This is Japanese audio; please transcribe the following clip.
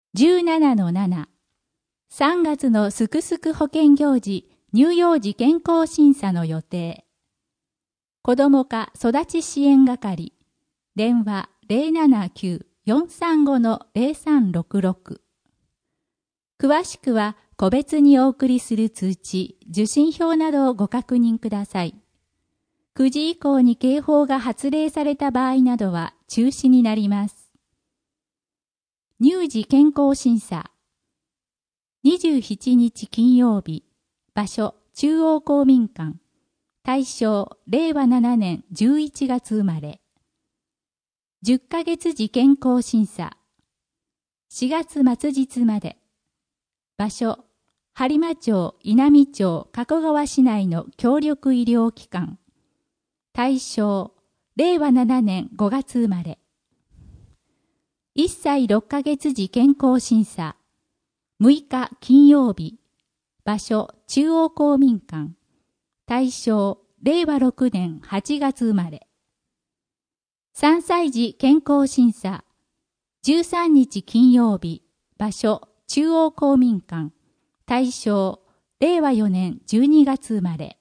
17-7 3月のすくすく保健行事乳幼児健康審査の予定。子ども科育ち支援係電話 079-435-0366 詳しくは個別にお送りする通知、受信票などをご確認ください。9時以降に警報が発令された場合などは中止になります。乳児健康審査27日金曜日、場所中央公民館、対象令和7年11月生まれ。10ヶ月時健康審査4月末日まで。場所播磨町、稲美町、加古川市内の協力医療機関。対象令和7年5月生まれ。1歳6ヶ月時健康審査6日金曜日。場所中央公民館。対象令和6年8月生まれ。3歳児健康審査13日金曜日。場所中央公民館。対象令和4年12月生まれ。